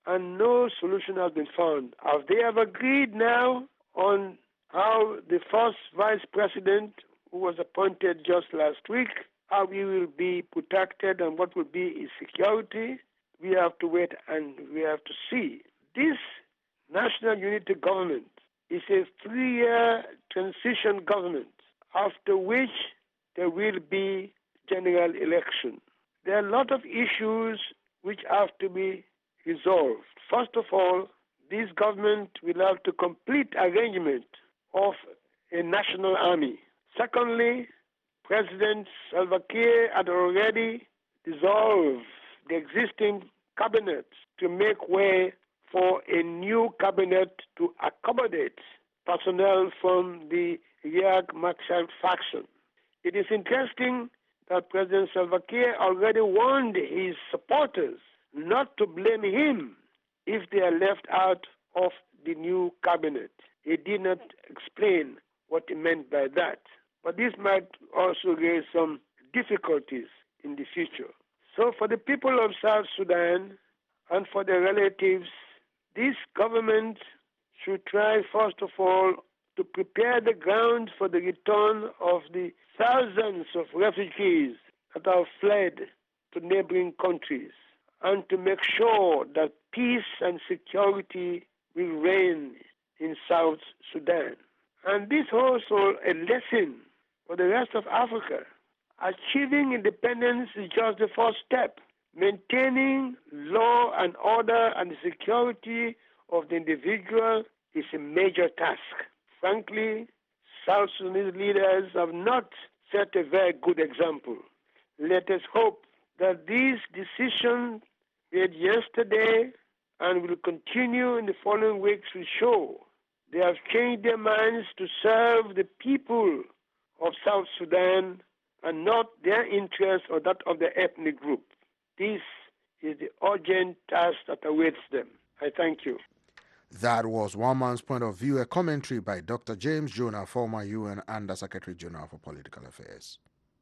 and no solution has been found. Have they have agreed now on how the first vice president, who was appointed just last week, how he will be protected and what will be his security? We have to wait and we have to see. This National Unity Government is a three-year transition government, after which there will be general election. There are a lot of issues which have to be resolved. First of all, this government will have to complete arrangement of a national army. Secondly, President Salva Kiir had already dissolved the existing cabinet to make way for a new cabinet to accommodate personnel from the Riek Machar faction. It is interesting that President Salva Kiir already warned his supporters not to blame him if they are left out of the new cabinet. He did not explain what he meant by that. But this might also raise some difficulties in the future. So for the people of South Sudan and for their relatives, this government should try, first of all, to prepare the ground for the return of the thousands of refugees that have fled to neighboring countries, and to make sure that peace and security will reign in South Sudan. And this also a lesson for the rest of Africa. Achieving independence is just the first step. Maintaining law and order and the security of the individual is a major task. Frankly, South Sudanese leaders have not set a very good example. Let us hope that these decisions made yesterday and will continue in the following weeks will show they have changed their minds to serve the people of South Sudan and not their interests or that of the ethnic group. This is the urgent task that awaits them. I thank you. That was one man's point of view, a commentary by Doctor James Jonah, former U N Under Secretary General for Political Affairs.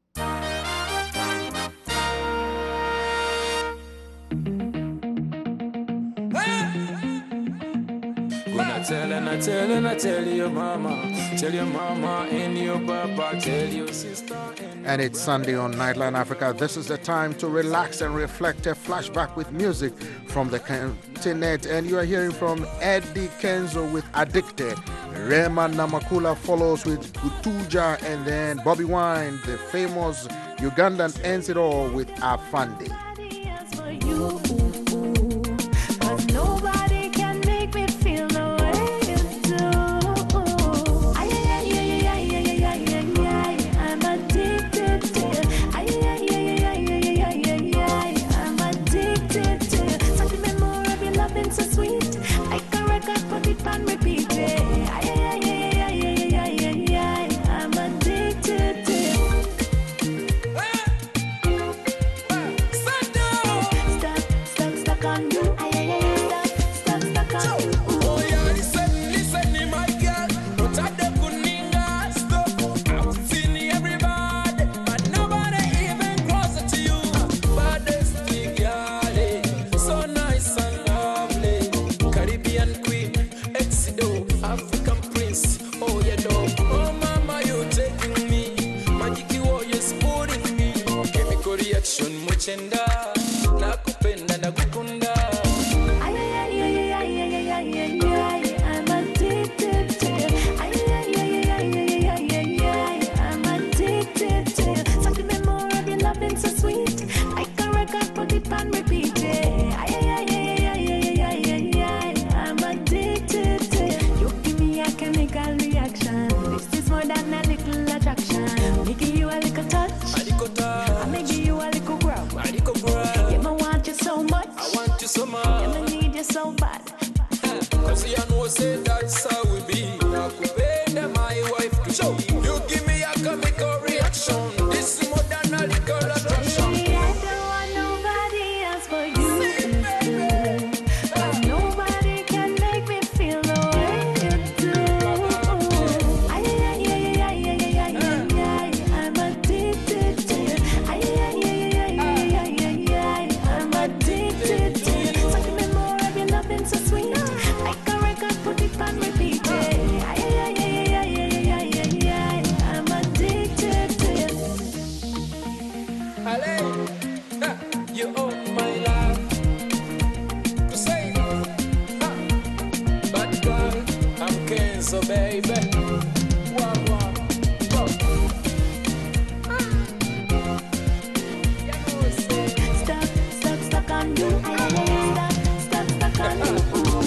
I tell and I tell and I tell your mama, tell your mama and your papa, tell your sister. And it's Sunday on Nightline Africa. This is the time to relax and reflect, a flashback with music from the continent. And you are hearing from Eddie Kenzo with Addicted. Rema Namakula follows with Gutuja, and then Bobby Wine, the famous Ugandan, ends it all with Afande. Adikota, I may give you a little grab. Adikota. baby. Wow, wow. Go. Stuck, stuck, stuck on you. Stuck, stuck, stuck on you.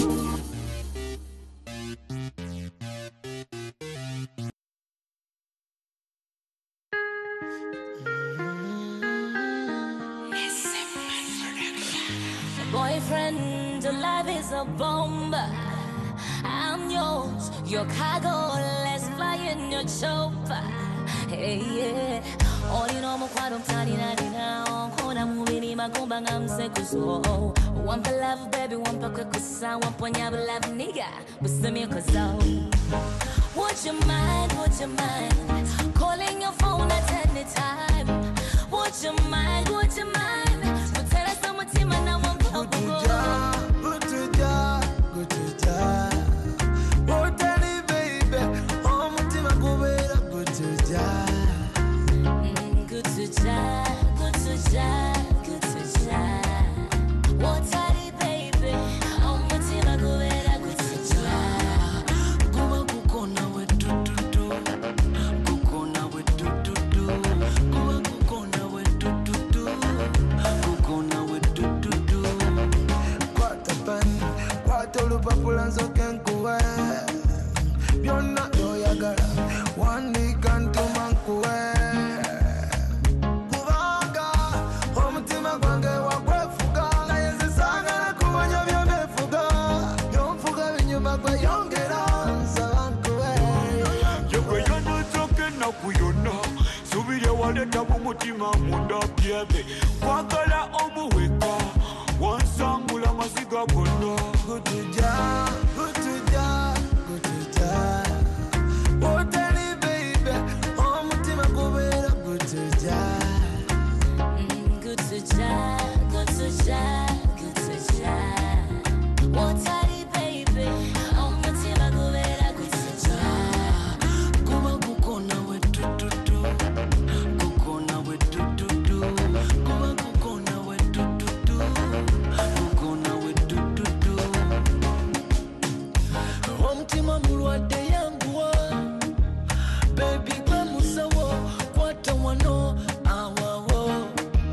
Boyfriend, life is a bomb. I'm yours, your cargo. Let's fly in your chopper. Hey, yeah. Oh, you know, I'm quite tiny, now. Kona mubini makumba ngamse kuso. One for love, baby, one for quick kusa. One for nyaba love, nigga. Busumi kuso. Would you mind, would you mind calling your phone at any time? Would you mind, would you mind? But tell us how much time and I won't go. Good to ja, good to ja. Oh, tell me, baby, oh, mutima kubera good to ja. Good to ja, good to ja, good to ja. What are you, baby? Oh, mutima kubera good to ja. Kuba kukona we do do do, kukona we do do do. Kuba kukona we do do do, kukona we do do do. Kwata pan, kwata lupapula nzoke nkuwe. Byonna byoyagala, wandika ntuma nkuwe. Kubanga omutima gwange wagwefuga, naye nze saagala kumanya by'onefuga. By'onfuga binyuma gwe yongera nsaba nkuwe. Yegwe yonozoke nakuyona subire waleta mu mutima munda byebe kwagala omuweka wansangula masiga gonna Kutuja, kutuja, kutuja. Oh, tell me, baby, oh, mutima kubera kutuja. Good to ja, good to ja, good to ja. What are you, baby? Oh, mutima kubera good to ja. Kuba kukona we do do do, kukona we do do do. Kuba kukona we do do do, kukona we do do do. Omutima mulwadde yanguwa, baby gwe musawo, kwata wano awawo.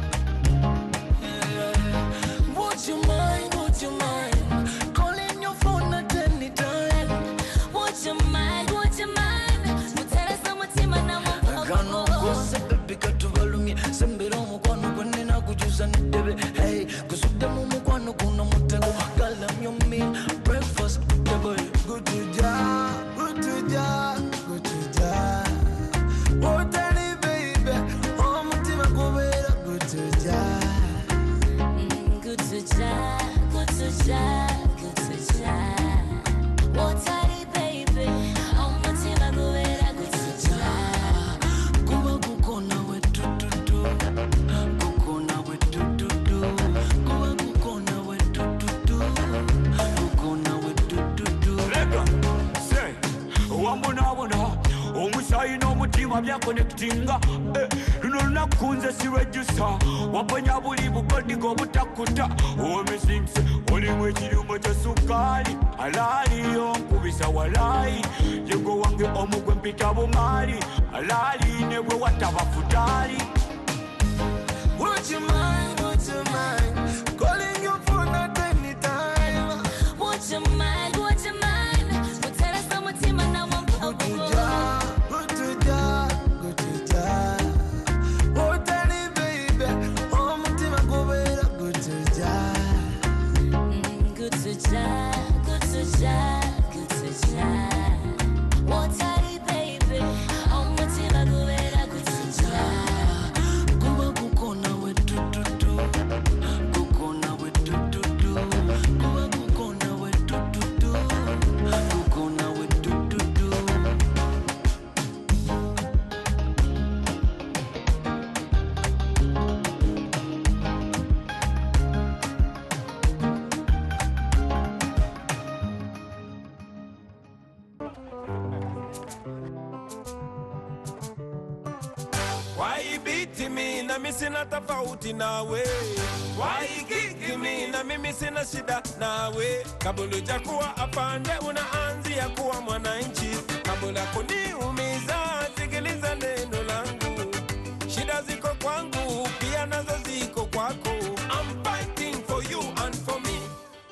Would you mind, would you mind calling your phone at any time? Would you mind, would you mind? Tell us how much time and I won't Kano go. kose baby katubalumye sembera omukwano gwe nina kujuza n'eddebe. Hey, kusudde mu mukwano guno mutego galamya meal breakfast table. Good to ja, good to ja, good to ja. Oh, tell me, baby, oh, mutima kubera good to ja. Good to ja, good to ja, good to ja. What are you, baby? Oh, mutima kubera good to ja. Kuba kukona we do do do, kukona we do do do. Kuba kukona we do do do, kukona we do do do. lega se wambonabona omusayi n'omutima byakonekutinga luno lunaku nze sirwejusa waponya buli bukodigo obutakuta omisinse olimu ekirumbo kya sukaali alaaliyo nkubisa walayi yego wange omugwe mpita bumaali alaali ne bwe wataba futaali. Would you mind, would you mind calling your phone at any time? Would you mind, would you mind? Tell us how much time and I won't go. Good to ja, good to ja. Oh, tell me, baby, oh, mutima kubera good to ja. Good to ja, good to ja, good to ja. What are you, baby? Oh, mutima kubera good to ja. Kuba kukona we do do do, kukona we do do do. Kuba kukona we do do do, kukona we do do do. Why you beating me na mimi sina tofauti nawe? Why you kicking me na mimi sina shida nawe? Kabla hujakuwa afande unaanzia kuwa mwananchi. Kabla jambo la kuniumiza, sikiliza neno langu. Shida ziko kwangu, pia nazo ziko kwako. I'm fighting for you and for me.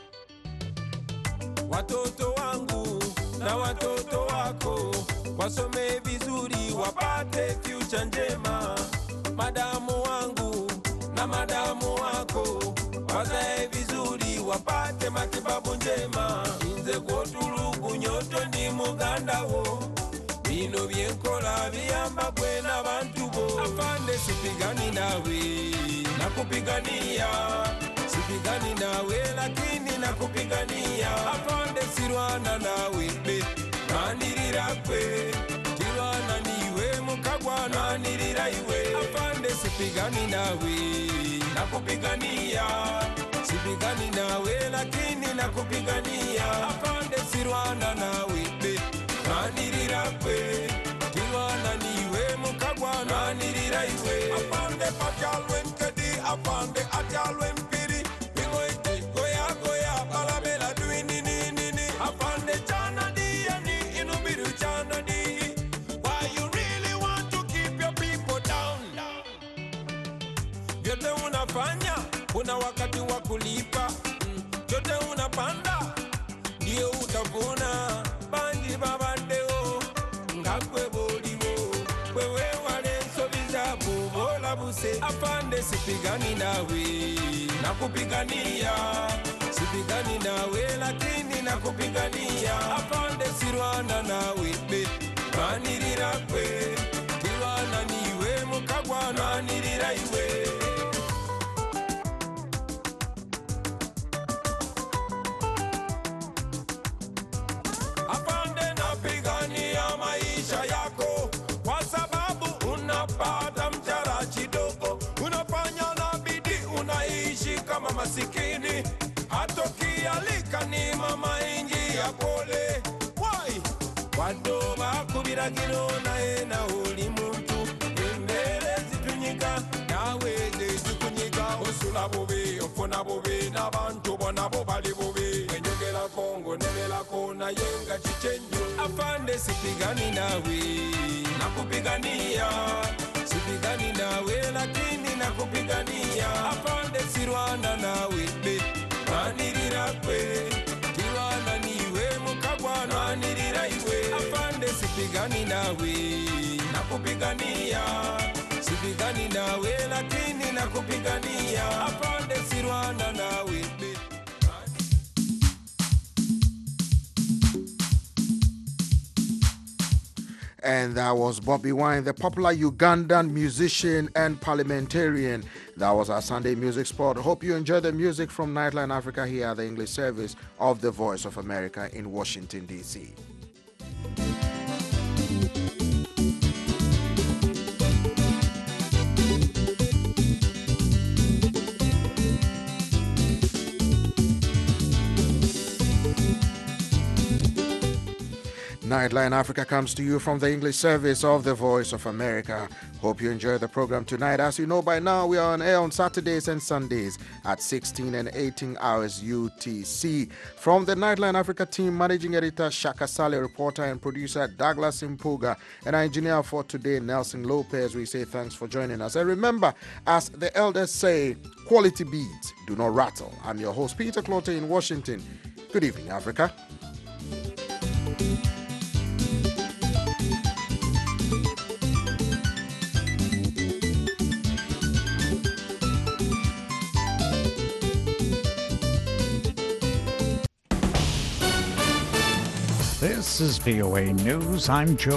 Watoto wangu na watoto wako wasome vizuri, wapate future njema. Madamu wangu na madamu wako wazae vizuri, wapate matibabu njema. Inze kwotulugu nyoto ndi muganda wo, bino byenkola biyamba gwe n'abantu bo. Afande sipigani nawe, nakupigania. Sipigani nawe lakini nakupigania. Afande sirwana nawe be, nanirira kwe. Tirwana niwe mukagwa, nanirira iwe. Afande sipigani nawe, nakupigania. Sipigani nawe lakini nakupigania. Afande sirwana nawe be, nanirira kwe. Tirwana niwe mukagwa, nanirira iwe. Afande patyalwe nkedi, afande atyalwe mpiri. Bingo iti goya goya, balabela duini ni ni ni. Afande chana diya ni, inubiru chana di. Why you really want to keep your people down? Vyote unafanya, una wakati wa kulipa. Mm. Vyote unapanda, ndio utavuna. Banji babandeo, ngakwe boliwo. Wewe wale nsobiza bubola buse. Afande sipigani nawe, nakupigania. Sipigani nawe lakini nakupigania. Afande sirwana nawe be, nanirira kwe. Tirwana niwe mukagwa, nanirira iwe. Afande napigania maisha yako, kwa sababu unapata mshahara kidogo. Unafanya na bidii, unaishi kama masikini. Hatokialika ni mama inji ya pole. Why? Wado bakubira gino nae na uli muntu. Imbere zitunyika, nawe zitukunyika. Osula bobe, ofona bobe, nabantu bona bobali bobe. Wenyogela Kongo, nebela kona yenga chichenyo. Afande sipigani nawe, nakupigania. Sipigani nawe lakini nakupigania. Afande sirwana nawe be, nanirira kwe. Tirwana niwe mukagwa, nanirira iwe. Afande sipigani nawe, nakupigania. Sipigani nawe lakini nakupigania. Afande sirwana nawe be. And that was Bobby Wine, the popular Ugandan musician and parliamentarian. That was our Sunday music spot. Hope you enjoy the music from Nightline Africa here at the English service of the Voice of America in Washington, D C. Nightline Africa comes to you from the English service of the Voice of America. Hope you enjoy the program tonight. As you know by now, we are on air on Saturdays and Sundays at sixteen and eighteen hours U T C. From the Nightline Africa team, managing editor Shaka Saleh, reporter and producer Douglas Impuga, and our engineer for today, Nelson Lopez, we say thanks for joining us. And remember, as the elders say, quality beats do not rattle. I'm your host, Peter Clote in Washington. Good evening, Africa. This is V O A News. I'm Joe.